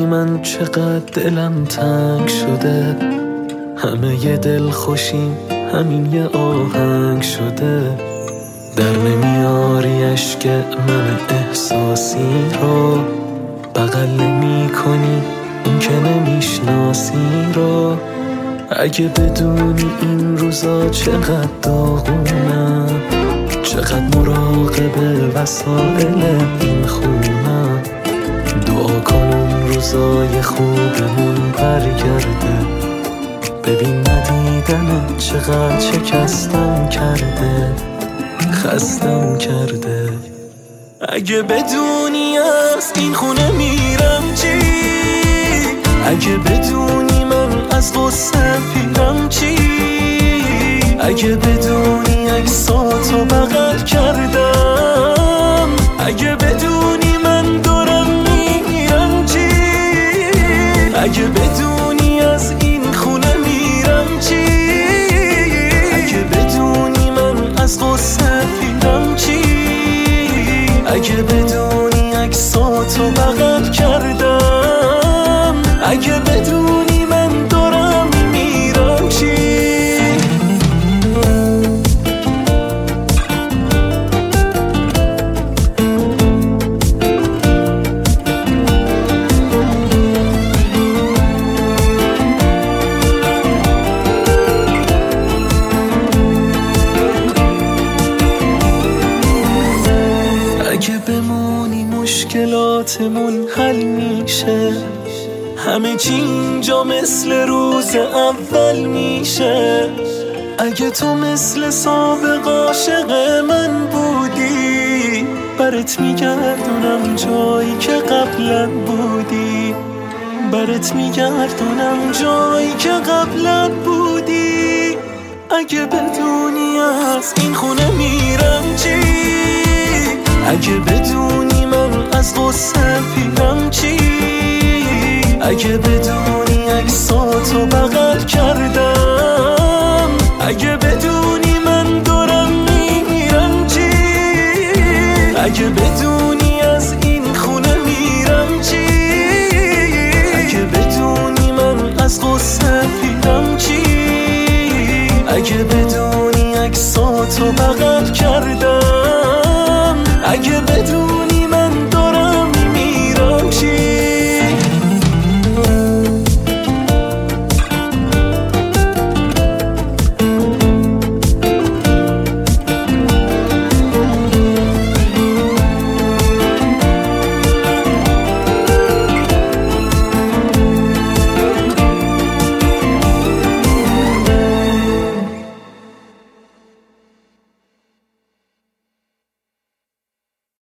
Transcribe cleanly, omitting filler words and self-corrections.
بدونی من چقدر دلم تنگ شده، همه ی دل خوشیم همین یه آهنگ شده. در نمیاری اشک من احساسی رو، بغل نمی کنی این که نمیشناسی رو. اگه بدونی این روزا چقدر داغونم، چقدر مراقب وسایل این خونم. دعا کن اون روزای خوبمون برگرده، ببین ندیدنت چقدر شکستم کرده، خستم کرده. اگه بدونی از این خونه میرم چی، اگه بدونی من از غصه پیرم چی، اگه بدونی عکساتو بغل کردم، اگه بدونی من دارم میمیرم چی، اگه بدونی از این خونه میرم چی، اگه بدونی من از غصه پیرم چی، اگه بدونی عکساتو بغل کردم، اگه بدونی من دارم میمیرم چی. اگه بمونی مشکلاتمون حل میشه، همه چی اینجا مثل روز اول میشه. اگه تو مثل سابق عاشق من بودی، برات میگردونم جایی که قبلا بودی، برات میگردونم جایی که قبلا بودی. اگه بدونی از این خونه میرم چی، اگه بدونی من از غصه پیرم چی، اگه بدونی عکساتو بغل کردم،